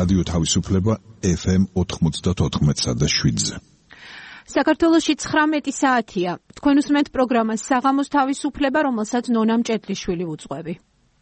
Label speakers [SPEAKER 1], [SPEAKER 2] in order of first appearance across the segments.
[SPEAKER 1] რადიო თავისუფლება FM 94.7-ზე.
[SPEAKER 2] საქართველოში 19 საათია. თქვენ უსმენთ პროგრამას საღამოს თავისუფლება, რომელსაც ნონა მჭედლიშვილი უძღვები.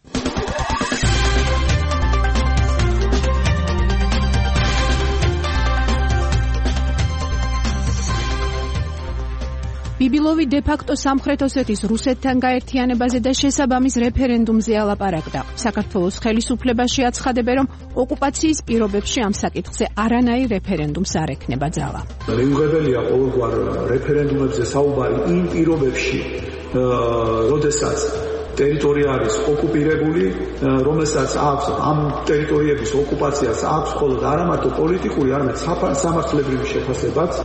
[SPEAKER 2] ბიბილოვი დე-ფაქტო სამხრეთ ოსეთის რუსეთთან გაერთიანებაზე და შესაბამის რეფერენდუმზე ალაპარაკდა. საქართველოს ხელისუფლებაში აცხადებენ, რომ ოკუპაციის პირობებში ამ საკითხზე არანაირ რეფერენდუმს არ ექნება ძალა.
[SPEAKER 3] მიუღებელია ყოველგვარ რეფერენდუმებზე საუბარი იმ პირობებში, როდესაც ტერიტორია არის ოკუპირებული, რომელსაც აქვს ამ ტერიტორიების ოკუპაციას აქვს მხოლოდ არა მარტო პოლიტიკური, არამედ სამართლებრივი შეფასებაც.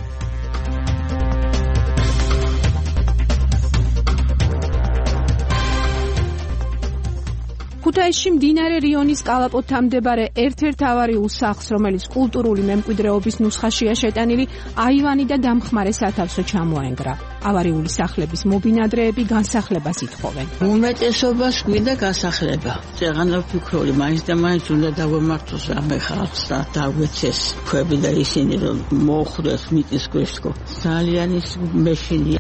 [SPEAKER 2] ქუთაისში მდინარე რიონის კალაპოტთან მდებარე ერთ-ერთ ავარიულ სახლს, რომელიც კულტურული მემკვიდრეობის ნუსხაშია შეტანილი, აივანი და დამხმარე სათავსო ჩამოენგრა. ავარიული სახლების მობინადრეები განსახლებას ითხოვენ.
[SPEAKER 4] უმეტესობას გვინდა განსახლება. წეღანა ვფიქრობ, მაინც და მაინც უნდა დავამართოს რამე ხალხს და დავეცეს ქვები და ისინი რომ მოხვდეს მიწის ქვეშ თქო. ძალიან ის მეშინია.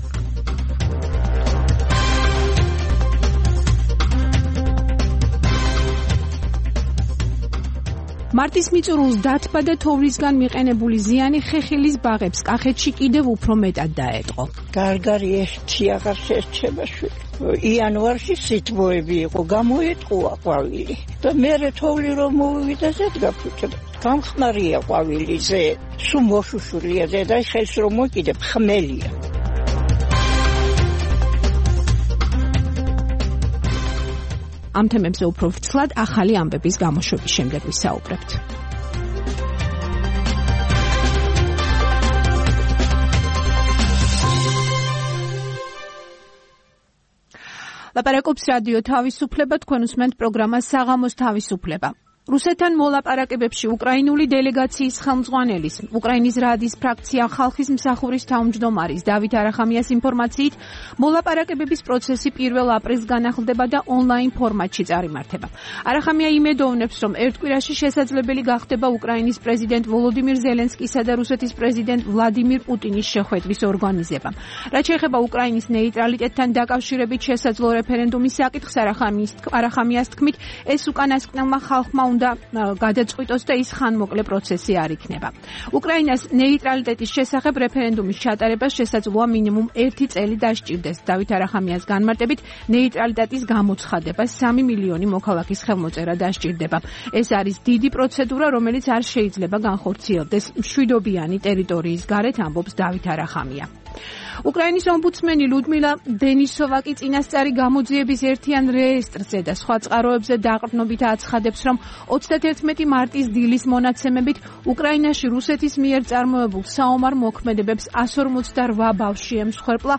[SPEAKER 2] მარტის მიწურულს დათბა და თოვლისგან მიყენებული ზიანი ხეხილის ბაღებს კახეთში კიდევ უფრო მეტად დაეტყო.
[SPEAKER 4] გარგარი ერთი აღარ შეერჩება შვილი. იანვარში სიტყვები იყო, გამოეტყუა ყვავილი. და მერე თოვლი რომ მოვივიდა ზედგა ფუჭდა. გამხმარია ყვავილიზე, სულ მოშუშულია ზედა, ხელს რომ მოკიდებ ხმელია.
[SPEAKER 2] ამ თემებზე უფრო ვრცლად ახალი ამბების გამოშვების შემდეგ ვისაუბრებთ. ლაპარაკობს რადიო თავისუფლება, თქვენ უსმენთ პროგრამას საღამოს თავისუფლება. რუსეთთან მოლაპარაკებებში უკრაინული დელეგაციის ხელმძღვანელის, უკრაინის რადის ფრაქცია ხალხის მსახურის თავმჯდომარის დავით არახამიას ინფორმაციით, მოლაპარაკებების პროცესი 1 აპრილს განახლდება და ონლაინ ფორმატში წარიმართება. არახამია იმედოვნებს, რომ ერთ კვირაში შესაძლებელი გახდება უკრაინის პრეზიდენტ ვოლოდიმირ ზელენსკისა და რუსეთის პრეზიდენტ ვლადიმირ პუტინის შეხვედრის ორგანიზება. რაც შეეხება უკრაინის ნეიტრალიტეტთან დაკავშირებით შესაძლო რეფერენდუმის საკითხს, არახამიას თქმით, ეს უკანასკნელმა ხალხმა და გადაწყვიტოს და ის ხანმოკლე პროცესი არ იქნება. უკრაინას ნეიტრალიტეტის შესახებ რეფერენდუმის ჩატარებას შესაძლოა მინიმუმ 1 წელი დასჭირდეს. დავით არახამიას განმარტებით, ნეიტრალიტეტის გამოცხადება 3 მილიონი მოქალაქის ხელმოწერა დასჭირდება. ეს არის დიდი პროცედურა, რომელიც არ შეიძლება განხორციელდეს მშვიდობიანი ტერიტორიის გარეთ, ამბობს დავით არახამია. უკრაინის ომბუდსმენი ლუდმილა დენისოვა კი წინასწარი გამოძიების ერთიან რეესტრზე და სხვა წყაროებზე დაყრდნობით აცხადებს, რომ 31 მარტის დილის მონაცემებით უკრაინაში რუსეთის მიერ წარმოებულ საომარ მოქმედებებს 148 ბავშვი ემსხვერპლა,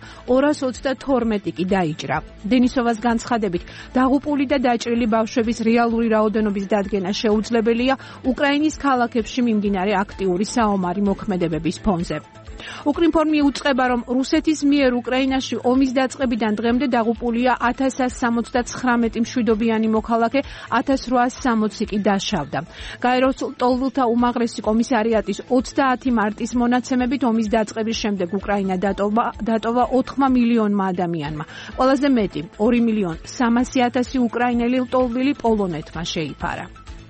[SPEAKER 2] 222 კი დაიჭრა. დენისოვას განცხადებით, დაღუპული და დაჭრილი ბავშვების რეალური რაოდენობის დადგენა შეუძლებელია უკრაინის ქალაქებში მიმდინარე აქტიური საომარი მოქმედებების ფონზე. უკრინფორმი უწყება, რომ რუსეთის მიერ უკრაინაში ომის დაწყებიდან დღემდე დაღუპულია 1179 მშვიდობიანი მოქალაქე, 1860 კი დაშავდა. გაეროს ლტოლვილთა უმაღლესი კომისარიატის 30 მარტის მონაცემებით ომის დაწყების შემდეგ უკრაინა დატოვა 4 მილიონმა ადამიანმა. ყველაზე მეტი 2.300.000 უკრაინელი ლტოლვილი პოლონეთმა შეიფარა.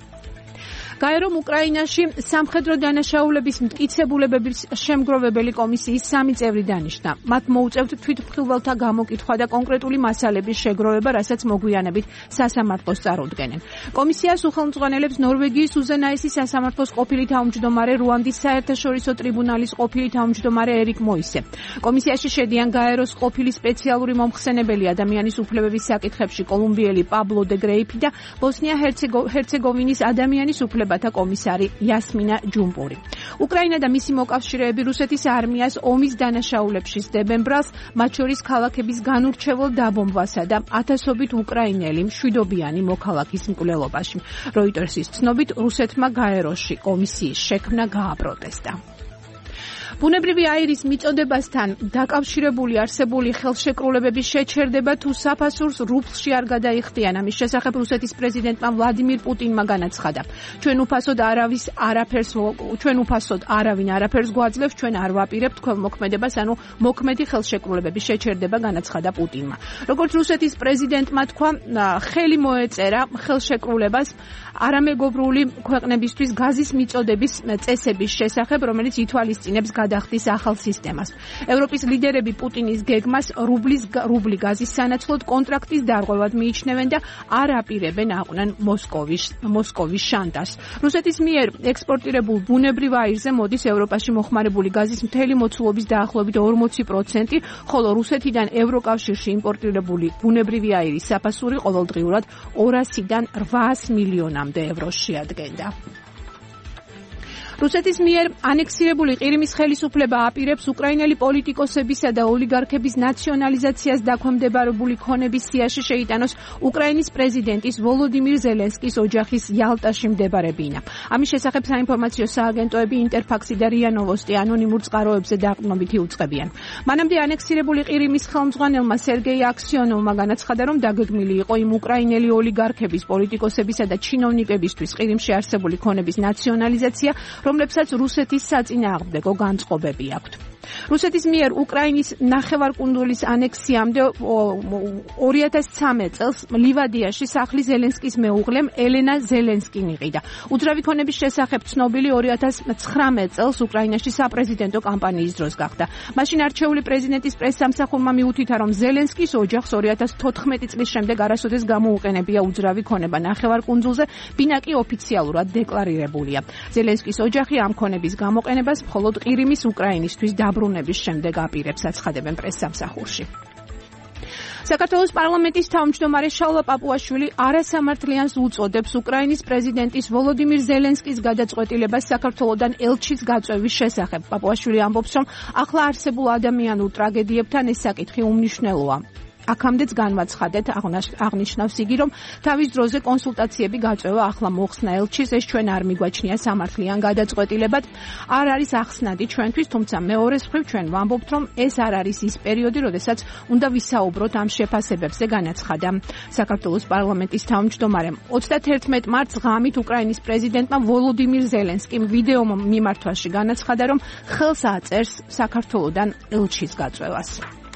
[SPEAKER 2] გაერომ უკრაინაში სამხედრო დანაშაულების მტკიცებულებების შემგროვებელი კომისიის 3 წევრი დანიშნა. მათ მოუწევთ თვითმხილველთა გამოკითხვა და კონკრეტული მასალების შეგროვება, რასაც მოგვიანებით სასამართლოს წარუდგენენ. კომისიას უხელმძღვანელებს ნორვეგიის უზენაესი სასამართლოს ყოფილი თავმჯდომარე, რუანდის საერთაშორისო ტრიბუნალის ყოფილი თავმჯდომარე ერიკ მოისე. კომისიაში შედიან გაეროს ყოფილი სპეციალური მომხსენებელი ადამიანის უფლებების საკითხებში კოლუმბიელი პაბლო დე გრეიფი და ბოსნია-ჰერცეგოვინის ადამიანის უფლებათა კომისარი იასმინა ჯუმპური. უკრაინა და მისი მოკავშირეები რუსეთის არმიას ომის დანაშაულებში სდებენ ბრალს, მათ შორის ქალაქების განურჩეველ დაბომბვასა და ათასობით უკრაინელი მშვიდობიანი მოქალაქის მკვლელობაში. როიტერსის ცნობით, რუსეთმა გაეროში კომისიის შექმნა გააპროტესტა. ბუნებრივი აირის მიწოდებასთან დაკავშირებული არსებული ხელშეკრულებების შეჩერდება თუ საფასურს რუბლში არ გადაიხდიან. ამის შესახებ რუსეთის პრეზიდენტმა ვლადიმირ პუტინმა განაცხადა. ჩვენ უფასოდ არავინ არაფერს გვაძლევს, ჩვენ არ ვაპირებთ ქველმოქმედებას, ანუ მოქმედი ხელშეკრულებების შეჩერდება, განაცხადა პუტინმა. როგორც რუსეთის პრეზიდენტმა თქვა, ხელი მოეწერა ხელშეკრულებას არამეგობრული ქვეყნებისთვის გაზის მიწოდების წესების შესახებ, რომელიც ითვალისწინებს გადახდის ახალ სისტემას. ევროპის ლიდერები პუტინის გეგმას რუბლი გაზის სანაცვლოდ კონტრაქტის დარღვევად მიიჩნევენ და არ აპირებენ აყვნენ მოსკოვის შანტაჟს. რუსეთის მიერ ექსპორტირებულ ბუნებრივ აირზე მოდის ევროპაში მოხმარებული გაზის მთელი მოცულობის დაახლოებით 40%, ხოლო რუსეთიდან ევროკავშირში იმპორტირებული ბუნებრივი აირის საფასური ყოველდღიურად 200-დან 800 მილიონამდე ევროს შეადგენდა. რუსეთის მიერ ანექსირებული ყირიმის ხელისუფლება აპირებს უკრაინელი პოლიტიკოსებისა და ოლიგარქების ნაციონალიზაციას დაქვემდებარებული ქონების სიაში შეიტანოს უკრაინის პრეზიდენტის ვოლოდიმირ ზელენსკის ოჯახის იალტაში მდებარე ბინა. ამის შესახებ საინფორმაციო სააგენტოები ინტერფაქსი და რია ნოვოსტი ანონიმურ წყაროებზე დაყრდნობით იუწყებიან. მანამდე ანექსირებული ყირიმის ხელმძღვანელმა სერგეი აქსიონოვმა განაცხადა, რომ დაგეგმილი იყო იმ უკრაინელი ოლიგარქების, პოლიტიკოსებისა და ჩინოვნიკებისთვის ყირიმში არსებული ქონების ნაციონალიზაცია, რომლებსაც რუსეთის საწინააღმდეგო განწყობები აქვთ. რუსეთის მიერ უკრაინის ნახევარკუნძულის ანექსიამდე 2013 წელს ლივადიაში სახლის ზელენსკის მეუღლემ ელენა ზელენსკიმ იყიდა. უძრავი ქონების შესახებ ცნობილი 2019 წელს უკრაინაში საპრეზიდენტო კამპანიის დროს გახდა. მაშინ არჩეული პრეზიდენტის პრესსამსახურმა მიუთითა, რომ ზელენსკის ოჯახს 2014 წლის შემდეგ არასოდეს გამოუყენებია უძრავი ქონება ნახევარკუნძულზე, ბინა კი ოფიციალურად დეკლარირებულია. ზელენსკის ოჯახი ამ ქონების გამოყენებას მხოლოდ ყირიმის უკრაინისთვის დაბრუნების შემდეგ აპირებს, აცხადებენ პრესსამსახურში. საქართველოს პარლამენტის თავმჯდომარე შალვა პაპუაშვილი არასამართლიანს უწოდებს უკრაინის პრეზიდენტის ვოლოდიმირ ზელენსკის გადაწყვეტილებას საქართველოდან ელჩის გაწვევის შესახებ. პაპუაშვილი ამბობს, რომ ახლა არსებულ ადამიანურ ტრაგედიებთან ეს საკითხი უმნიშვნელოა. აქამდეც განვაცხადეთ, აღნიშნავს იგი, რომ თავის დროზე კონსულტაციები გაწევა ახლა მოხსნა ელჩის, ეს ჩვენ არ მიგვაჩნია სამართლიან გადაწყვეტილებად, არ არის ახსნადი ჩვენთვის, თუმცა მეორეს მხრივ ჩვენ ვამბობთ, რომ ეს არ არის ის პერიოდი, როდესაც უნდა ვისაუბროთ ამ შეფასებებზე, განაცხადა საქართველოს პარლამენტის თავმჯდომარემ. 31 მარტს ღამით უკრაინის პრეზიდენტმა ვოლოდიმირ ზელენსკიმ ვიდეო მიმართვაში განაცხადა, რომ ხელს აწერს საქართველოდან ელჩის გაწევას.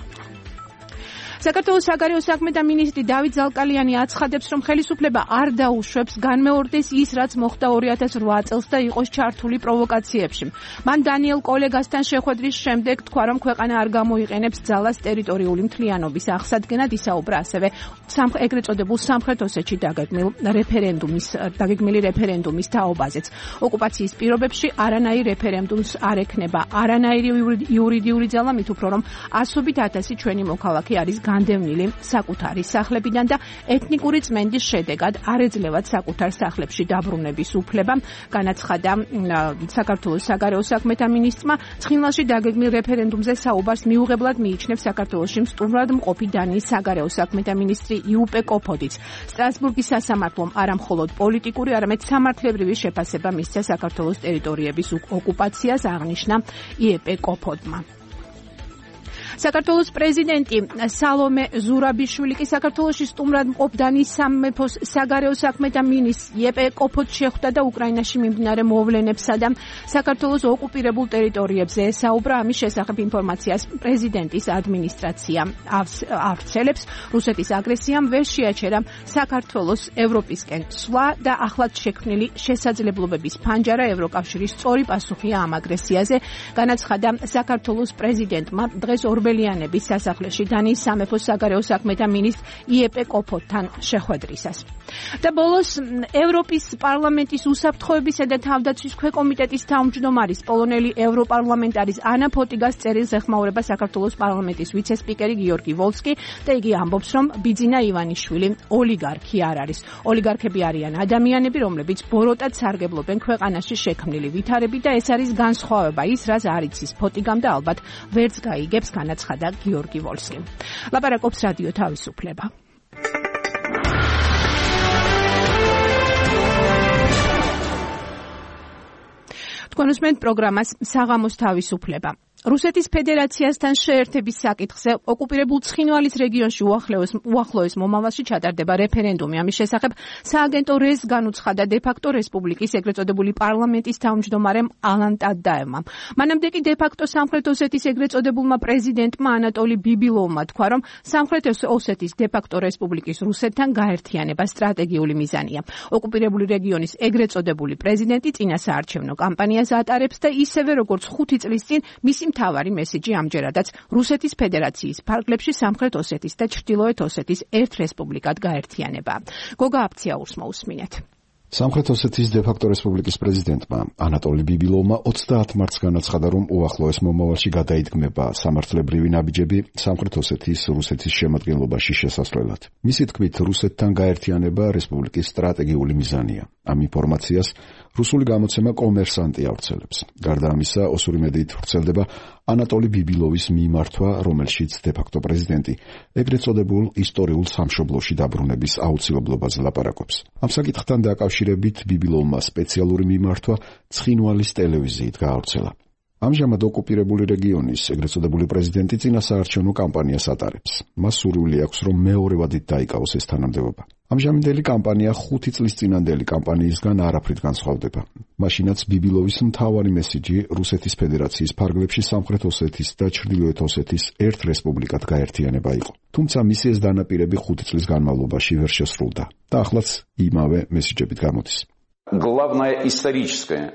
[SPEAKER 2] საქართველოს საგარეო საქმეთა მინისტრი დავით ზალკალიანი აცხადებს, რომ ხელისუფლება არ დაუშვებს განმეორდეს ის, რაც მოხდა 2008 წელს და იყოს ჩართული პროვოკაციებში. მან დანიელ კოლეგასთან შეხვედრის შემდეგ თქვა, რომ ქვეყანა არ გამოიყენებს ძალას ტერიტორიული მთლიანობის აღსადგენად, ისაუბრა ასევე ეგრეთ წოდებულ სამხრეთ ოსეთში დაგეგმილი რეფერენდუმის თაობაზეც. ოკუპაციის პირობებში არანაირ რეფერენდუმს არ ექნება არანაირი იურიდიული ძალა, მით უფრო რომ ასობით ათასი ჩვენი მოქალაქე არის განდევნილი საკუთარი სახლებიდან და ეთნიკური წმენდის შედეგად არ ეძლევათ საკუთარ სახლებში დაბრუნების უფლება, განაცხადა საქართველოს საგარეო საქმეთა მინისტრმა. ცხინვალში დაგეგმილ რეფერენდუმზე საუბარს მიუღებლად მიიჩნევს საქართველოში სტუმრად მყოფი დანიის საგარეო საქმეთა მინისტრი იუპე კოფოდიც. სტრასბურგის სასამართლომ არა მხოლოდ პოლიტიკური, არამედ სამართლებრივი შეფასება მისცა საქართველოს ტერიტორიების ოკუპაციას, აღნიშნა იუპე კოფოდმა. საქართველოს პრეზიდენტი სალომე ზურაბიშვილი კი საქართველოში სტუმრად მყოფ დანიის სამეფოს საგარეო საქმეთა მინისტრ იუპე კოფოდს შეხვდა და უკრაინაში მიმდინარე მოვლენებსა და საქართველოს ოკუპირებულ ტერიტორიებზე ესაუბრა. ამის შესახებ ინფორმაციას პრეზიდენტის ადმინისტრაცია ავრცელებს. რუსეთის აგრესიამ ვერ შეაჩერა საქართველოს ევროპისკენ სვლა და ახლად შექმნილი შესაძლებლობების ფანჯარა ევროკავშირის სწორი პასუხია ამ აგრესიაზე, განაცხადა საქართველოს პრეზიდენტმა დღეს ორბელიანების სასახლეში დანიის სამეფოს საგარეო საქმეთა მინისტრ იუპე კოფოდთან შეხვედრისას. და ბოლოს ევროპის პარლამენტის უსაფრთხოებისა და თავდაცვის ქვეკომიტეტის თავმჯდომარის პოლონელი ევროპარლამენტარის ანა ფოტიგას წერილს ეხმაურება საქართველოს პარლამენტის ვიცე-სპიკერი გიორგი ვოლსკი და იგი ამბობს, რომ ბიძინა ივანიშვილი ოლიგარქი არ არის. ოლიგარქები არიან ადამიანები, რომლებიც ბოროტად სარგებლობენ ქვეყანაში შექმნილი ვითარები და ეს არის განსხვავება ის, რაც არ იცის ფოტიგამ და ალბათ ვერც გაიგებს, განაცხადა გიორგი ვოლსკი. ლაპარაკობს რადიო თავისუფლება. თქვენ უსმენთ პროგრამას საღამოს თავისუფლება. რუსეთის ფედერაციასთან შეერთების საკითხზე ოკუპირებულ ცხინვალის რეგიონში უახლოეს მომავალში ჩატარდება რეფერენდუმი. ამის შესახებ სააგენტო რეზ განუცხადა დე-ფაქტო რესპუბლიკის ეგრეთ წოდებული პარლამენტის თავმჯდომარემ ალან ტადაევმა. მანამდე კი დე-ფაქტო სამხრეთ ოსეთის ეგრეთ წოდებულმა პრეზიდენტმა ანატოლი ბიბილოვმა თქვა, რომ სამხრეთ ოსეთის დე-ფაქტო რესპუბლიკის რუსეთთან გაერთიანება სტრატეგიული მიზანია. ოკუპირებული რეგიონის ეგრეთ წოდებული პრეზიდენტი წინასაარჩევნო კამპანიას ატარებს და ისევე როგორც 5 წლის წინ მისი მთავარი მესიჯი ამჯერადაც რუსეთის ფედერაციის ფარგლებში სამხრეთ ოსეთის და ჩრდილოეთ ოსეთის ერთ რესპუბლიკად გაერთიანება. გოგა აფციაურს მოусმინეთ.
[SPEAKER 5] სამხრეთ ოსეთის დე-ფაქტო რესპუბლიკის პრეზიდენტმა ანატოლი ბიბილოვმა 30 მარტს განაცხადა, რომ უახლოეს მომავალში გადაიდგმება სამართლებრივი ნაბიჯები სამხრეთ ოსეთის რუსეთის შემადგენლობაში შესასვლელად. მისი თქმით, რუსეთთან გაერთიანება რესპუბლიკის სტრატეგიული მიზანია. ამ ინფორმაციას რუსული გამოცემა კომერსანტი ავრცელებს. გარდა ამისა, ოსური მედიით ვრცელდება ანატოლი ბიბილოვის მიმართვა, რომელშიც დე-ფაქტო პრეზიდენტი ეგრეთ წოდებულ ისტორიულ სამშობლოში დაბრუნების აუცილებლობაზე ლაპარაკობს. ამ საკითხთან დაკავშირებით ბიბილოვმა სპეციალური მიმართვა ცხინვალის ტელევიზიით გაავრცელა. ამჟამად ოკუპირებული რეგიონის ეგრეთ წოდებული პრეზიდენტი წინასაარჩევნო კამპანიას ატარებს. მას სურვილი აქვს, რომ მეორევადით დაიკავოს ეს თანამდებობა. ამჟამინდელი კამპანია 5 წლის წინანდელი კამპანიისგან არაფრით განსხვავდება. მაშინაც ბიბილოვის მთავარი მესიჯი რუსეთის ფედერაციის ფარგლებში სამხრეთ ოსეთის და ჩრდილოეთ osეთის ერთ რესპუბლიკად გაერთიანება იყო. თუმცა მისი ეს დანაპირები 5 წლის განმავლობაში ვერ შესრულდა და ახლაც იმავე მესიჯებით გამოდის.
[SPEAKER 6] Главное историческое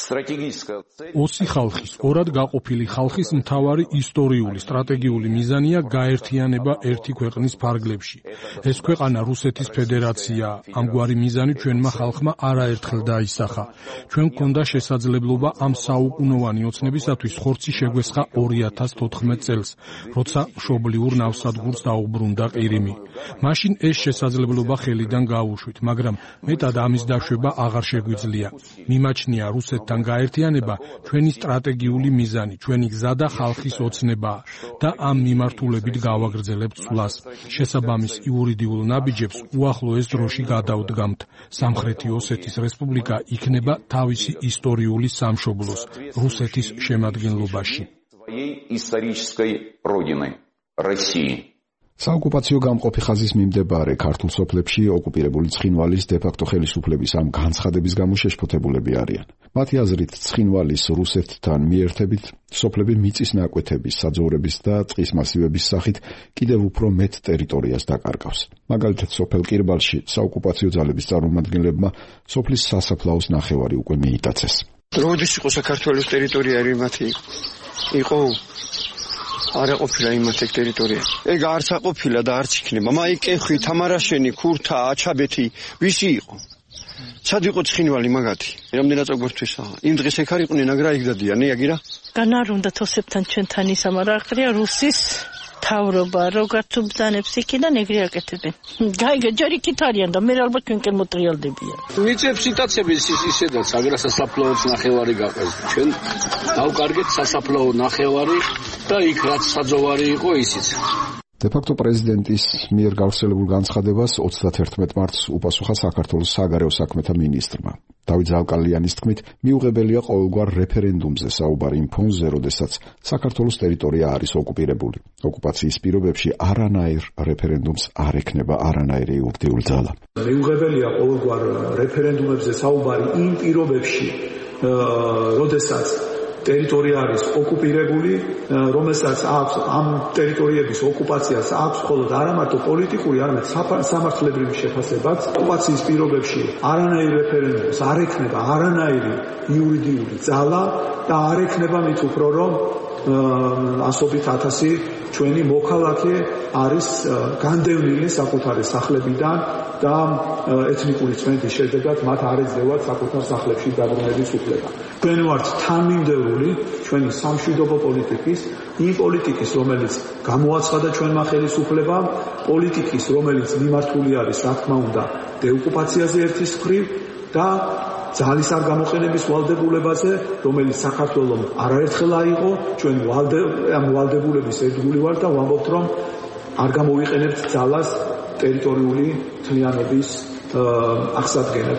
[SPEAKER 7] ოსი ხალხის, ორად გაყოფილი ხალხის მთავარი ისტორიული სტრატეგიული მიზანია გაერთიანება ერთი ქვეყნის ფარგლებში. ეს ქვეყანა რუსეთის ფედერაცია. ამგვარი მიზანი ჩვენმა ხალხმა არაერთხელ დაისახა. ჩვენ გვქონდა შესაძლებლობა ამ საუკუნოვანი ოცნებისათვის ხორცი შეგვესხა 2014 წელს, როცა მშობლიურ ნავსადგურს დაუბრუნდა ყირიმი. მაშინ ეს შესაძლებლობა ხელიდან გაუშვით, მაგრამ მეტად ამის დაშვება აღარ შეგვიძლია. მიმაჩნია თან გაერთიანება ჩვენი სტრატეგიული მიზანი, ჩვენი გზა და ხალხის ოცნება და ამ მიმართულებით გავაგრძელებთ სვლას. შესაბამის იურიდიულ ნაბიჯებს უახლოეს დროში გადავდგამთ. სამხრეთი ოსეთის რესპუბლიკა იქნება თავისი ისტორიული სამშობლოს, რუსეთის შემადგენლობაში.
[SPEAKER 5] საოკუპაციო გამყოფი ხაზის მიმდებარე ქართულ სოფლებში ოკუპირებული ცხინვალის დე-ფაქტო ხელისუფლების ამ განცხადების გამო შეშფოთებულები არიან. მათი აზრით, ცხინვალის რუსეთთან მიერთებით სოფლები მიწის ნაკვეთების, საძოვრების და წყლის მასივების სახით კიდევ უფრო მეტ ტერიტორიას დაკარგავს. მაგალითად, სოფელ კირბალში საოკუპაციო ძალების წარმომადგენლებმა სოფლის სასაფლაოს ნახევარი უკვე მიიტაცეს.
[SPEAKER 8] როდის იყო საქართველოს ტერიტორია მათი იყო არა ყოფილა იმათ ეგ ტერიტორია. ეგ არც აყოფილა და არც იქნება. მაი კეხი, თამარაშენი, ქურთა, აჩაბეთი, ვისი იყო? სად იყო ცხინვალი მაგათი? რამდენად წაგვერთვისა? იმ დღეს ეგ არ იყვნენ, აგრა იქ დადიანე, აგირა? განარ უნდა თოსებთან ჩვენთან ისამარა აყრია რუსის თავრობა, როგაც უბძანებს იქიდან ეგრე აკეთებენ. გაიგე, ჯერ იქით არიან და მე ალბათ ჩვენკენ მოტრიალდებიან.
[SPEAKER 9] მიწებს იტაცების ისედაც აგრა სასაფლაოც ნახევარი გაყეს. ჩვენ დავკარგეთ სასაფლაო ნახევარი და იქ რაც საძოვარი იყო ისიც.
[SPEAKER 5] დე-ფაქტო პრეზიდენტის მიერ გავრცელებულ განცხადებას 31 მარტს უპასუხა საქართველოს საგარეო საქმეთა მინისტრმა. დავით ზალკალიანის თქმით, მიუღებელია ყოველგვარ რეფერენდუმზე საუბარი იმ ფონზე, როდესაც საქართველოს ტერიტორია არის ოკუპირებული. ოკუპაციის პირობებში არანაირ რეფერენდუმს არ ექნება არანაირი იურიდიული ძალა.
[SPEAKER 3] მიუღებელია ყოველგვარ რეფერენდუმებზე საუბარი იმ პირობებში, როდესაც ტერიტორია არის ოკუპირებული, რომელსაც აქვს ამ ტერიტორიების ოკუპაციას აქვს მხოლოდ არა მარტო პოლიტიკური, არამედ სამართლებრივი შეფასებაც. ოკუპაციის პირობებში არანაირ რეფერენდუმს არ ექნება არანაირი იურიდიული ძალა და არ ექნება მით უფრო რომ ასობით 1000 ჩვენი მოქალაქე არის განდევნილი საკუთარი სახლებიდან და ეთნიკური წმენდის შედეგად მათ არ ეძლევათ საკუთარ სახლებში დაბრუნების უფლება. ჩვენ ვართ თანმიმდევრული ჩვენი სამშვიდობო პოლიტიკის, იმ პოლიტიკის, რომელიც გამოაცხადა ჩვენმა ხელისუფლებამ, პოლიტიკის, რომელიც მიმართული არის, რა თქმა უნდა, დეოკუპაციაზე ერთის მხრივ და ძალის არ გამოყენების ვალდებულებაზე, რომელიც საქართველოს არაერთხელ აიღო, ჩვენ ამ ვალდებულების ერთგული ვართ და ვამბობთ, რომ არ გამოვიყენებთ ძალას ტერიტორიული თლიანობის აღსადგენად.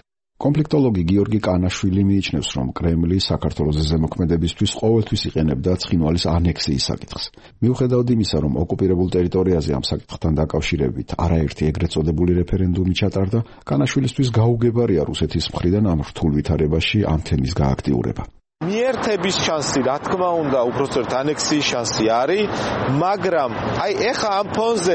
[SPEAKER 5] კონფლიქტოლოგი გიორგი კანაშვილი მიიჩნევს, რომ კრემლი საქართველოს ზემოქმედებისთვის ყოველთვის იყენებდა ცხინვალის ანექსიის საკითხს. მიუხედავად იმისა, რომ ოკუპირებულ ტერიტორიაზე ამ საკითხთან დაკავშირებით არაერთი ეგრეთ წოდებული რეფერენდუმი ჩატარდა, კანაშვილისთვის გაუგებარია რუსეთის მხრიდან ამ რთულ ვითარებაში ამ თემის გააქტიურება.
[SPEAKER 10] მიერთების შანსი, რა თქმა უნდა, უბრალოდ ანექსიის შანსი არის, მაგრამ აი ეხა ამ ფონზე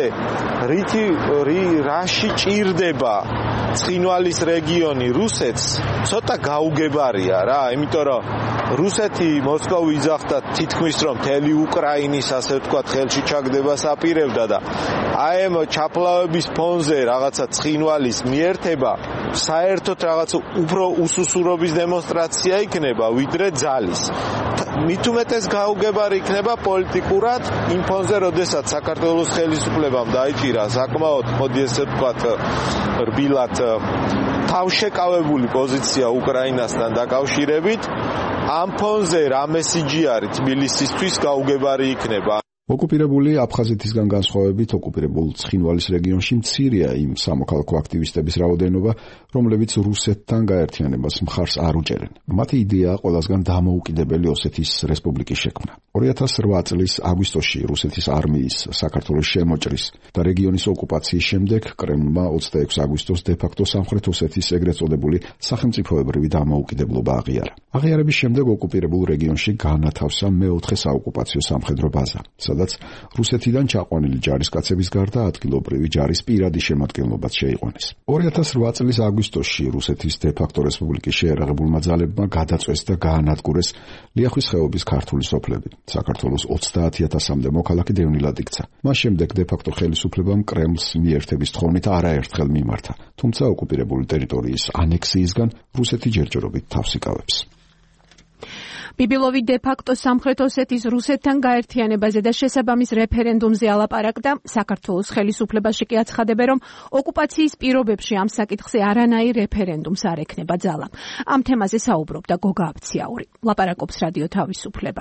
[SPEAKER 10] რაში ჭირდება ცხინვალის რეგიონი რუსეთს, ცოტა გაუგებარია რა, იმიტომ რომ რუსეთი მოსკოვი იძახდა თითქმის რომ მთელი უკრაინის ასე ვთქვათ ხელში ჩაგდებას აპირებდა და აი ამ ჩაფლავების ფონზე რაღაცა ცხინვალის მიერთება საერთოდ რაღაც უფრო უსუსურობის დემონსტრაცია იქნება ვიდრე ძალის. მით უმეტეს გაუგებარი იქნება პოლიტიკურად იმ ფონზე, როდესაც საქართველოს ხელისუფლებამ დაიჭირა საკმაოდ, მოდი ესე ვთქვათ, რბილად თავშეკავებული პოზიცია უკრაინასთან დაკავშირებით, ამ ფონზე რა მესიჯი არის თბილისისთვის გაუგებარი იქნება.
[SPEAKER 5] ოკუპირებული აფხაზეთისგან განსხვავებით ოკუპირებულ ცხინვალის რეგიონში მცირეა იმ სამოქალაქო აქტივისტების რაოდენობა, რომლებიც რუსეთთან გაერთიანებას მხარს არ უჭერენ. მათი იდეაა ყველასგან დამოუკიდებელი ოსეთის რესპუბლიკის შექმნა. 2008 წლის აგვისტოში რუსეთის არმიის საქართველოს შემოჭრის და რეგიონის ოკუპაციის შემდეგ კრემლმა 26 აგვისტოს დე-ფაქტო სამხრეთ ოსეთის ეგრეთ წოდებული სახელმწიფოებრივი დამოუკიდებლობა აღიარა. აღიარების შემდეგ ოკუპირებულ რეგიონში განათავსა მეოთხე საოკუპაციო სამხედრო ბაზა, სადაც რუსეთიდან ჩაყვანილი ჯარისკაცების გარდა ადგილობრივი ჯარის პირადი შემადგენლობაც შეიყვანეს. 2008 წლის აგვისტოში რუსეთის დე-ფაქტო რესპუბლიკის შეერაღებულმა ძალებმა გადაწვეს და გაანადგურეს ლიახვის ხეობის ქართული სოფლები. საქართველოს 30,000-მდე მოქალაქე დევნილად იქცა. მას შემდეგ დე-ფაქტო ხელისუფლებამ კრემლს მიერთების თხოვნით არაერთხელ მიმართა, თუმცა ოკუპირებული ტერიტორიის ანექსიისგან რუსეთი ჯერჯერობით თავს იკავებს.
[SPEAKER 2] ბიბილოვი დე-ფაქტო სამხრეთ ოსეთის რუსეთთან გაერთიანებაზე და შესაბამის რეფერენდუმზე ალაპარაკდა. საქართველოს ხელისუფლებაში კი აცხადებენ, რომ ოკუპაციის პირობებში ამ საკითხზე არანაირ რეფერენდუმს არ ექნება ძალა. ამ თემაზე საუბრობდა გოგა აბციაური. ლაპარაკობს რადიო თავისუფლება.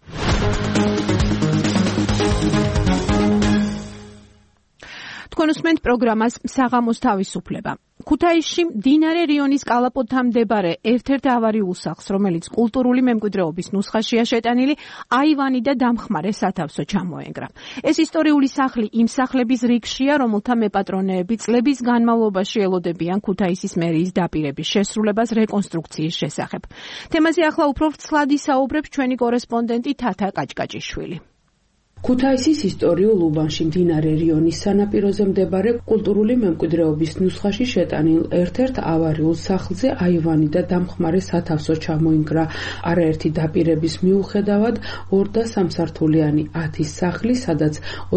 [SPEAKER 2] თქვენ უსმენთ პროგრამას საღამოს თავისუფლება. ქუთაისში მდინარე რიონის კალაპოტთან მდებარე ერთ-ერთ ავარიულ სახლს, რომელიც კულტურული მემკვიდრეობის ნუსხაშია შეტანილი, აივანი და დამხმარე სათავსო ჩამოენგრა. ეს ისტორიული სახლი იმ სახლების რიგშია, რომელთა მეპატრონეები წლების განმავლობაში ელოდებიან ქუთაისის მერიის დაპირების შესრულებას რეკონსტრუქციის შესახებ. თემაზე ახლა უფრო ვრცლად ისაუბრებს ჩვენი კორესპონდენტი თათა კაჭკაჭიშვილი.
[SPEAKER 11] ქუთაისის ისტორიულ უბანში მდინარე რიონის სანაპიროზე მდებარე კულტურული მემკვიდრეობის ნუსხაში შეტანილ ერთ-ერთ ავარიულ სახლზე აივანი და დამხმარე სათავსო ჩამოინგრა. არაერთი დაპირების მიუხედავად 2 და 3 სართულიანი 10 სახლი, სადაც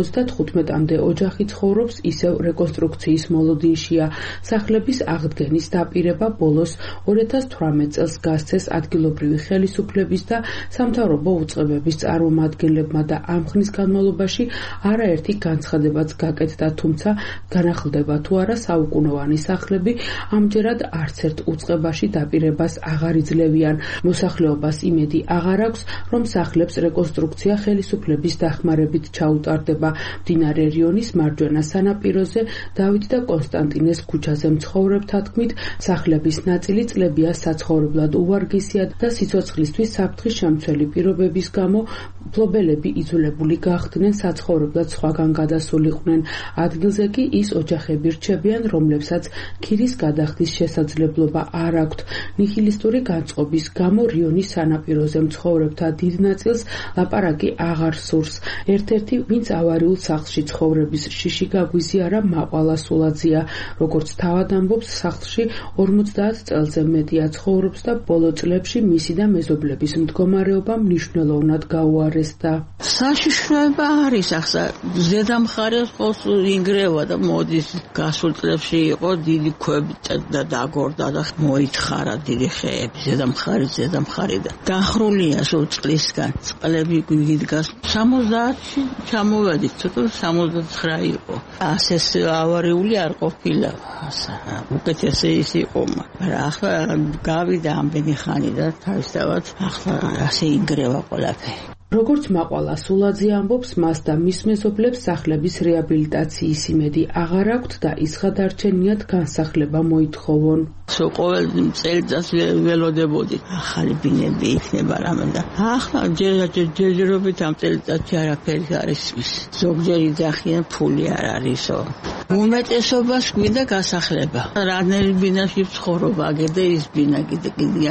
[SPEAKER 11] 35-მდე ოჯახი ცხოვრობს, ისევ რეკონსტრუქციის მოლოდინშია. სახლების აღდგენის დაპირება ბოლოს 2018 წელს გასცეს ადგილობრივი ხელისუფლების და სამთავრობო უწყებების წარმომადგენლებმა და ამ ხნის განმავლობაში არაერთი განცხადებაც გაკეთდა, თუმცა განახლდება თუ არა საუკუნოვანი სახლები, ამჯერად არც ერთ უწყებაში დაპირებას აღარ იძლევიან. მოსახლეობას იმედი აღარ აქვს, რომ სახლებს რეკონსტრუქცია ხელისუფლების დახმარებით ჩაუტარდება. მდინარე რიონის მარჯვენა სანაპიროზე დავით და კონსტანტინეს ქუჩაზე მცხოვრებთა თქმით, სახლების ნაწილი წლებია საცხოვრებლად უვარგისია და სიცოცხლისთვის საფრთხის შემცველი პირობების გამო მფლობელები იძულებული გახდნენ საცხოვრებლად სხვაგან გადასულიყვნენ. ადგილზე კი ის ოჯახები რჩებიან, რომლებსაც ქირის გადახდის შესაძლებლობა არ აქვთ. ნიჰილისტური განწყობის გამო რიონის სანაპიროზე მცხოვრებთა დიდ ნაწილს ლაპარაკი აღარ სურს. ერთ-ერთი, ვინც ავარიულ სახლში ცხოვრების შიში გაგვიზიარა, მაყვალა სულაძეა. როგორც თავად ამბობს, სახლში 50 წელზე მეტია ცხოვრობს და ბოლო წლებში მისი და მეზობლების მდგომარეობა მნიშვნელოვნად გაუარესდა.
[SPEAKER 4] საშიშროება არის ახლა ზედამხარეს ხოს ინგრევა და მოდის გასულ წლებში იყო დიდი ქვები და დაგორდა და მოითხარა დიდი ხეები ზედამხარი და დახრულია სულ წლისგან წყლები გიდგას 70-ში ჩამოვედით ცოტა 79 იყო ასეს ავარიული არ ყოფილა უკეთესი ის იყო მაგრამ ახლა გავიდა ამდენი ხანი და თავისთავად ახლა ასე ინგრევა ყველაფერი
[SPEAKER 11] როგორც მაყვალა სულაძე ამბობს, მას და მის მეზობლებს სახლების რეაბილიტაციის იმედი აღარ აქვთ და ის გადარჩენიათ განსახლება მოითხოვონ.
[SPEAKER 4] ყოველ წელიწადს ველოდებოდი ახალი ბინები იქნება რამე და ახლა ჯერჯერობით ამ წელიწადში არაფერი არ ისმის. ზოგჯერ იძახიან ფული არ არისო. უმეტესობას გვინდა გასახლება. რანერი ბინაში ვცხოვრობ, აგერდა ის ბინა კიდე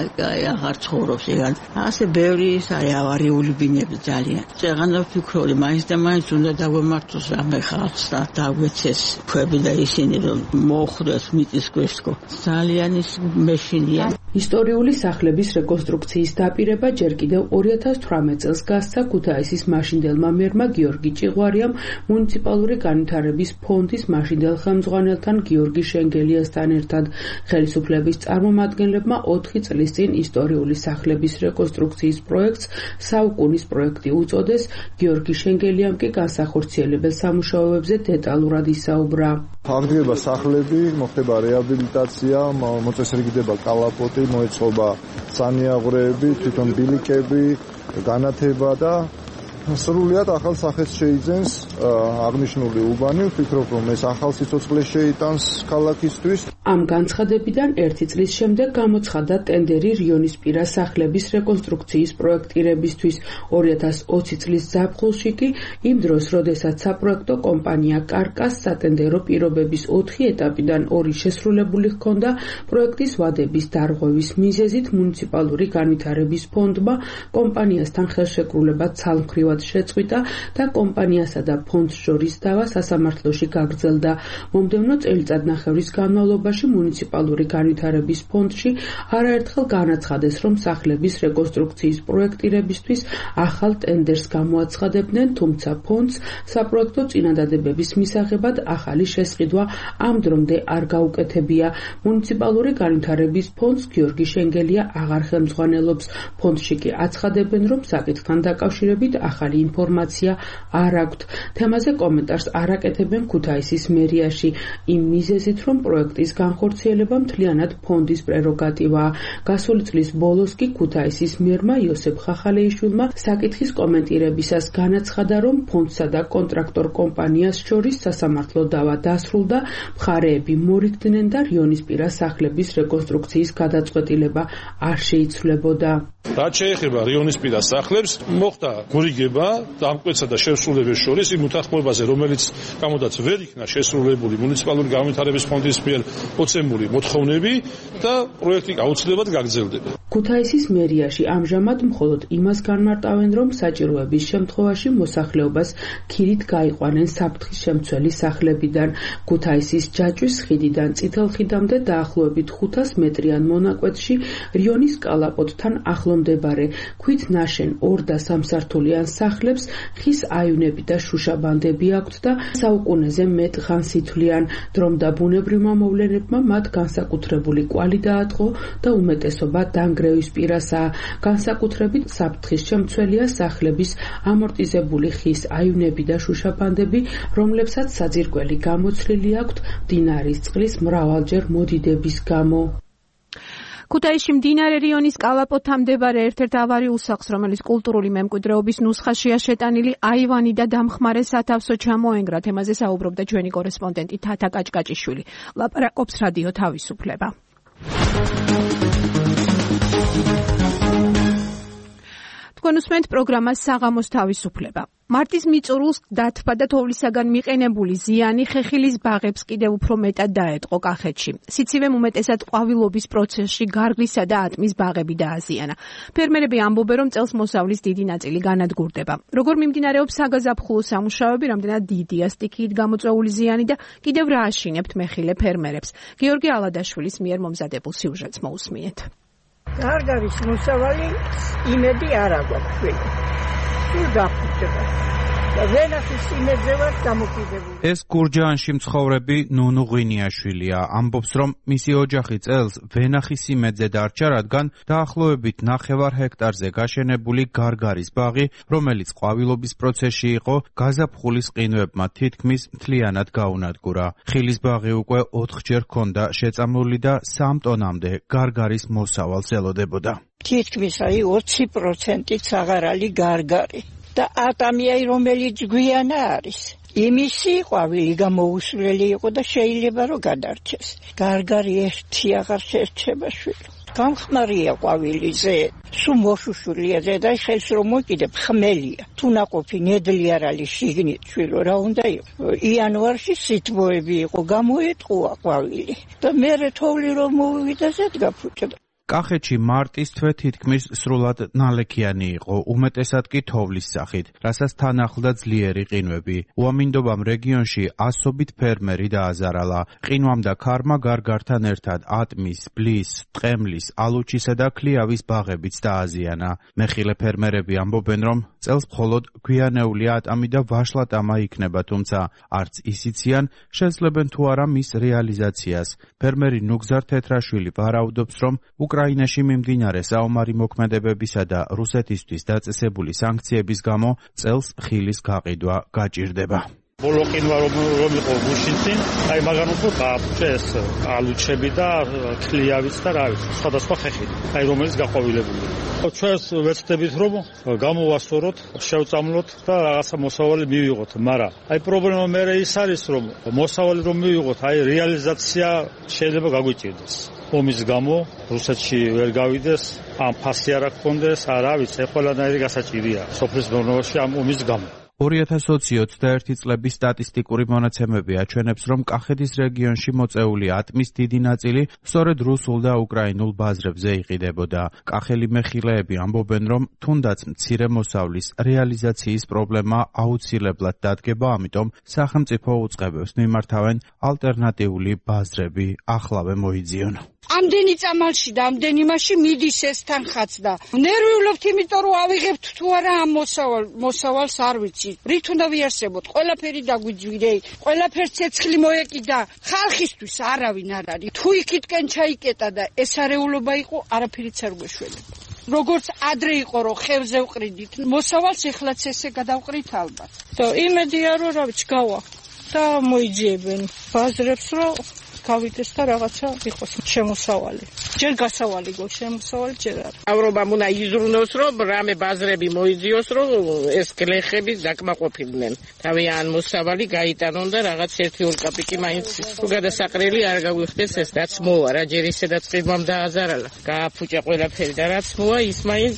[SPEAKER 4] აღარ ცხოვრობს ეგან. ასე ბევრი ის არის ავარიული ბინები ძალიან. წეღანად ვფიქრობდი, მაინც და მაინც უნდა დაგვემართოს რამე ხალხს და დაგვეცეს ქვები და ისინი რომ მოხვდეს მიწისქვეშთო. ძალიან მეშინია.
[SPEAKER 11] ისტორიული სახლების რეკონსტრუქციის დაპირება ჯერ კიდევ 2018 წელს გასცა ქუთაისის მაშინდელმა მერმა გიორგი ჭიღვარიამ მუნიციპალური განვითარების ფონდის მაშინდელ ხელმძღვანელთან გიორგი შენგელიასთან ერთად. ხელისუფლების წარმომადგენლებმა 4 წლის წინ ისტორიული სახლების რეკონსტრუქციის პროექტს საუკუნის პროექტი უწოდეს. გიორგი შენგელიამ კი განსახორციელებელ სამუშაოებზე დეტალურად ისაუბრა.
[SPEAKER 10] აღდგება სახლები, მოხდება რეაბილიტაცია, მოწესრიგდება კალაპოტი, მოეწყობა სანიაღვრეები, თვითონ ბილიკები, განათება და სრულიად ახალ სახეს შეიძენს აღნიშნული უბანი. ვფიქრობ, რომ ეს ახალ სიცოცხლეს შეიტანს ქალაქისთვის.
[SPEAKER 11] ამ განცხადებიდან 1 წლის შემდეგ გამოცხადდა ტენდერი რიონისპირა სახლების რეკონსტრუქციის პროექტირებისთვის. 2020 წლის ზაფხულში კი იმ დროს, როდესაც საპროექტო კომპანია კარკას სატენდერო პირობების 4 ეტაპიდან 2 შესრულებული ჰქონდა, პროექტის ვადების დარღვევის მიზეზით მუნიციპალური განვითარების ფონდმა კომპანიასთან ხელშეკრულება ცალმხრივად შეწყვიტა და კომპანიასა და ფონდს შორის დავა სასამართლოში გაგრძელდა. მომდევნო წელიწადნახევრის განმავლობაში მუნიციპალური განვითარების ფონდში არაერთხელ განაცხადეს, რომ სახლების რეკონსტრუქციის პროექტირებისთვის ახალ ტენდერს გამოაცხადებდნენ, თუმცა ფონდს საპროექტო წინადადებების მისაღებად ახალი შესყიდვა ამ დრომდე არ გაუკეთებია. მუნიციპალური განვითარების ფონდს გიორგი შენგელია აღარ ხელმძღვანელობს. ფონდში კი აცხადებენ, რომ საკითხთან დაკავშირებით ახალი ინფორმაცია არ აქვთ. თემაზე კომენტარს არ აკეთებენ ქუთაისის მერიაში, იმ მიზეზით, რომ პროექტის განხორციელება მთლიანად ფონდის პრეროგატივაა. გასული წლის ბოლოს კი ქუთაისის მერმა იოსებ ხახალეიშვილმა საკითხის კომენტირებისას განაცხადა, რომ ფონდსა და კონტრაქტორ კომპანიას შორის სასამართლო დავა დასრულდა, მხარეები მორიგდნენ და რიონისპირა სახლების რეკონსტრუქციის გადაწყვეტილება არ შეიცვლებოდა.
[SPEAKER 12] რაც შეეხება რიონისპირა სახლებს, მოხდა გორიგება დამკვეთსა და შესრულების შორის იმ უთანხმოებაზე, რომელიც გამოდაც ვერ იქნა შესრულებული მუნიციპალური განვითარების ფონდის მიერ ოცემული მოთხოვნები და პროექტი აუცილებლად გაგრძელდება.
[SPEAKER 11] ქუთაისის მერიაში ამჟამად მხოლოდ იმას განმარტავენ, რომ საჭიროების შემთხვევაში მოსახლეობას ქირით გაიყვანენ საფრთხის შემცველი სახლებიდან. ქუთაისის ჯაჭვის ხიდიდან წითელხიდამდე დაახლოებით 500 მეტრიან მონაკვეთში რიონის კალაპოტთან ახლო მდებარე ქვით ნაშენ 2 და 3 სართულიან სახლებს ხის აივნები და შუშაბანდები აქვთ და საუკუნეზე მეტ ხანს ითვლიან. დრომ და ბუნებრივმა მოვლენებმა მათ განსაკუთრებული კვალი დაატყო და უმეტესობა დანგრევის პირასაა. განსაკუთრებით საფრთხის შემცველია სახლების ამორტიზებული ხის აივნები და შუშაბანდები, რომლებსაც საძირკველი გამოცლილი აქვთ მდინარის წყლის მრავალჯერ მოდიდების გამო.
[SPEAKER 2] ქუთაისში მდინარე რიონის კალაპოტთან მდებარე ერთ-ერთ ავარიულ სახლს, რომელიც კულტურული მემკვიდრეობის ნუსხაშია შეტანილი, აივანი და დამხმარე სათავსო ჩამოენგრა. თემაზე საუბრობდა ჩვენი კორესპონდენტი თათა კაჭკაჭიშვილი. ლაპარაკობს რადიო თავისუფლება. თქვენ უსმენთ პროგრამას საღამოს თავისუფლება. მარტის მიწურულს დათბა და თოვლისაგან მიყენებული ზიანი ხეხილის ბაღებს კიდევ უფრო მეტად დაეტყო კახეთში. სიცივემ უმეტესად ყვავილობის პროცესში გარღვისა და ატმის ბაღები დააზიანა. ფერმერები ამბობენ, რომ წელს მოსავლის დიდი ნაწილი განადგურდება. როგორ მიმდინარეობს საგაზაფხულო სამუშაოები, რამდენად დიდია სტიქიით გამოწვეული ზიანი და კიდევ რა აშინებთ მეხილე ფერმერებს. გიორგი ალადაშვილის მიერ მომზადებულ სიუჟეტს მოусმინეთ.
[SPEAKER 4] არ გავის მოსავალი იმედი არ აქვს. თუ დაფუძნება ვენახის იმედზე ვარ დამოკიდებული.
[SPEAKER 13] ეს გურჯაანში მცხოვრები ნუნუ ღვინიაშვილია. ამბობს, რომ მისი ოჯახი წელს ვენახის იმედზე დარჩა, რადგან დაახლოებით 9 ჰექტარზე გაშენებული გარგარის ბაღი, რომელიც ყვავილობის პროცესში იყო, გაზაფხულის ყინვებმა თითქმის მთლიანად გაუნადგურა. ხილის ბაღი უკვე 4-ჯერ ჰქონდა შეწამლული და 3 ტონამდე გარგარის მოსავალს ელოდებოდა.
[SPEAKER 4] თითქმის 20%-იც აღარ არის გარგარი. და ატამიაი რომელიც გვიანა არის. იმისი ყვავილი გამოუსვლელი იყო და შეიძლება რომ გადარჩეს. გარგარი ერთი აღარ შერჩება შვილო. გამხმარია ყვავილიზე, სულ მოშუშულია და ხელს რომ მოკიდებ ხმელია. თუ ნაყოფი ნედლი არ არის შიგნით შვილო რა უნდა იყოს. იანვარში სითბოები იყო, გამოეტყუა ყვავილი. და მე თოვლი რომ მოვივიდა ზედგა ფუჭდა.
[SPEAKER 13] კახეთში მარტის თვე თითქმის სრულად ნალექიანი იყო, უმეტესად კი თოვლის სახით, რასაც თან ახლდა ძლიერი ყინვები. უამინდობამ რეგიონში ასობით ფერმერი დააზარალა. ყინვამ და ქარმა გარგართან ერთად ატმის, ბლის, ტყემლის, ალუჩისა და ქლიავის ბაღებიც დააზიანა. მეხილე ფერმერები ამბობენ, რომ წელს მხოლოდ გვიანეული ატამი და ვაშლატამა იქნება, თუმცა არც ისიციან, შესძლებენ თუ არა მის რეალიზაციას. ფერმერი ნუგზარ თეთრაშვილი ვარაუდობს, რომ უკრაინაში მიმდინარე საომარი მოქმედებებისა და რუსეთისთვის დაწესებული სანქციების გამო წელს ხილის გაყიდვა გაჭირდება.
[SPEAKER 12] ბოლო ყინვა რომ იყო გუშინში, აი მაგან უფრო გააფრჩეს ალუჩები და ქლიავიც და რა ვიცი, სხვადასხვა ხეხი, აი რომელიც გაყვავილებულია. ჩვენს ვეცდებით რომ გამოვასწოროთ, შევწამლოთ და რაღაცა მოსავალი მივიღოთ, მაგრამ აი პრობლემა მე ის არის, რომ მოსავალი რომ მივიღოთ, აი რეალიზაცია შეიძლება გაგვიჭირდეს. ომის გამო რუსეთში ვერ გავიდეს, ამ ფასი არ გქონდეს, რა ვიცი, ყველანაირი გასაჭირია სოფლის მეურნეობაში ამ ომის გამო.
[SPEAKER 13] 2021 წლების სტატისტიკური მონაცემები აჩვენებს, რომ კახეთის რეგიონში მოწეული ატმის დიდი ნაწილი სწორედ რუსულ და უკრაინულ ბაზრებზე იყიდებოდა. კახელი მეხილეები ამბობენ, რომ თუნდაც მცირე მოსავლის რეალიზაციის პრობლემა აუცილებლად დადგება, ამიტომ სახელმწიფო უწყებებს მიმართავენ ალტერნატიული ბაზრები ახლავე მოიძიონ.
[SPEAKER 14] ამდენი წამალში და ამდენი იმაში მიდის ეს თანხაც და ნერვიულობთ, იმიტომ რომ ავიღებთ თუ არა ამ მოსავალს არ ვიცი. რით უნდა ვიარსებოთ? ყველაფერი დაგვიძვირე, ყველაფერს ცეცხლი მოეკიდა. ხალხისთვის არავინ არ არის. თუ იქითკენ ჩაიკეტა და ეს არეულობა იყო, არაფერიც არ გვეშველება. როგორც ადრე იყო რომ ხევზე ვყრიდით, მოსავალს ეხლაც ესე გადავყრით ალბათ. და იმედია რომ რა ვიცი გავა და მოიძიებენ ბაზრებს რომ გავიდეს და რაღაცა იყოს შემოსავალი. ჯერ გასავალი გქონდეს შემოსავალი ჯერ არ.
[SPEAKER 15] ევროპამ უნდა იზრუნოს რომ რამე ბაზრები მოიძიოს რომ ეს გლეხები დაკმაყოფილდნენ. თავიანთ მოსავალი გაიტანონ და რაღაც 1-2 კაპიკი მაინც თუ გადასაყრელი არ გაგვიხდეს ეს რაც მოვა რა ჯერ ისედაც ყიდვამ დააზარალა. გააფუჭა ყველაფერი და რაც მოვა ის მაინც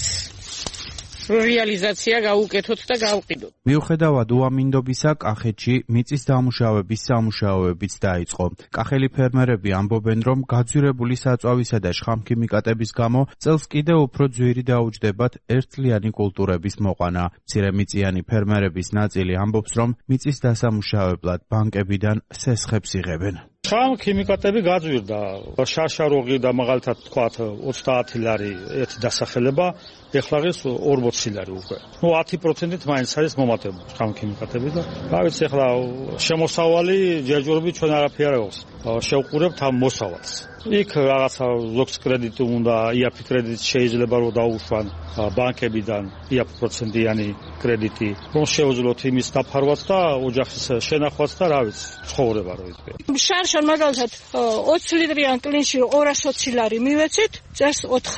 [SPEAKER 15] რეალიზაცია გაუკეთოთ და გავყიდოთ.
[SPEAKER 13] მიუხედავად უამინდობისა, კახეთში მიწის დამუშავების სამუშაოებიც დაიწყო. კახელი ფერმერები ამბობენ, რომ გაძვირებული საწვავისა და შხამქიმიკატების გამო წელს კიდევ უფრო ძვირი დაუჯდებათ ერთწლიანი კულტურების მოყვანა. მცირემიწიანი ფერმერების ნაწილი ამბობს, რომ მიწის დასამუშავებლად ბანკებიდან სესხებს იღებენ.
[SPEAKER 12] შხამქიმიკატები გაძვირდა. შაშაროღი და მაგალითად თქვათ 30 ლარი ერთი დასახელება, ეხლა ის 40 ლარი უკვე. 10%-ით მაინც არის მომატებული შხამქიმიკატები და რა ვიცი, ეხლა შემოსავალი ჯერჯერობით ჩვენ არაფერი არ აქვს. შევყურებთ ამ მოსავალს. იქ რაღაცა ზოგს კრედიტი უნდა, IAP კრედიტი შეიძლება რომ დაუშვან ბანკებიდან IAP პროცენტიანი კრედიტი, რომ შეუძლოთ იმის დაფარვაც და ოჯახის შენახვაც და რა ვიცი, ცხოვრება რო იქნება.
[SPEAKER 14] შარშან მაგალითად 20 ლიტრიან კლინში 220 ლარი მივეცით, წელს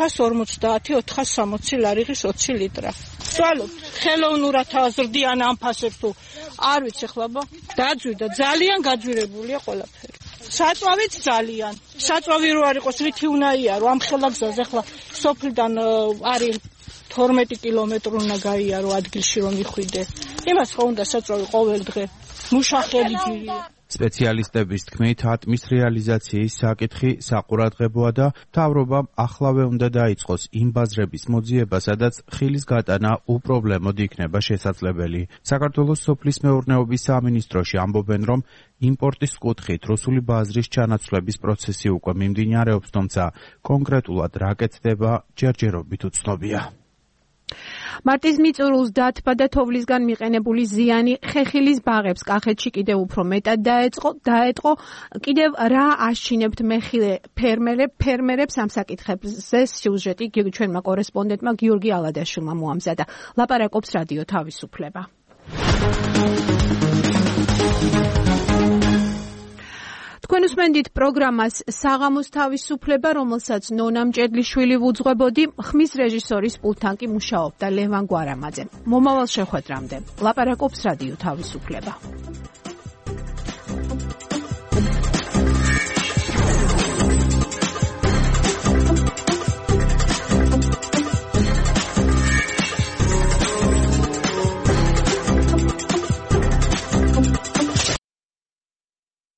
[SPEAKER 14] 450-460 ლარი ღირს 20 ლიტრა. სვალობ, ხელოვნურად აზრდიან ამ ფასებს თუ არ ვიცი ხლაბა, დაძვირდა, ძალიან გაძვირებულია ყველაფერი. საწვავიც ძალიან. საწვავი რო არ იყოს, რითი უნდა იარო ამ ხელაგზაზე ხლა სოფლიდან არის 12 კილომეტრი უნდა გაიარო ადგილში რომ იხვიდე. იმას ხო უნდა საწვავი ყოველ დღე. მუშახელი ძვირია.
[SPEAKER 13] სპეციალისტების თქმით, ატმის რეალიზაციის საკითხი საყურადღებოა და მთავრობამ ახლავე უნდა დაიწყოს იმ ბაზრების მოძიება, სადაც ხილის გატანა უპრობლემოდ იქნება შესაძლებელი. საქართველოს სოფლის მეურნეობის სამინისტროში ამბობენ, რომ იმპორტის კუთხით რუსული ბაზრის ჩანაცვლების პროცესი უკვე მიმდინარეობს, თუმცა კონკრეტულად რა კეთდება ჯერჯერობით უცნობია.
[SPEAKER 2] მარტის მიწურულს დათბა და თოვლისგან მიყენებული ზიანი ხეხილის ბაღებს კახეთში კიდევ უფრო მეტად დაეტყო. კიდევ რა აშჩინებთ მეხილე ფერმერებს ამ საკითხებზე სიუჟეტი ჩვენმა კორესპონდენტმა გიორგი ალადაშვილმა მოამზადა. ლაპარაკობს რადიო თავისუფლება. თქვენ უსმენთ პროგრამას საღამოს თავისუფლება, რომელსაც ნონა მჭედლიშვილი ვუძღვებოდი, ხმის რეჟისორის პულტთან კი მუშაობდა ლევან გვარამაძე. მომავალ შეხვედრამდე ლაპარაკობს რადიო თავისუფლება.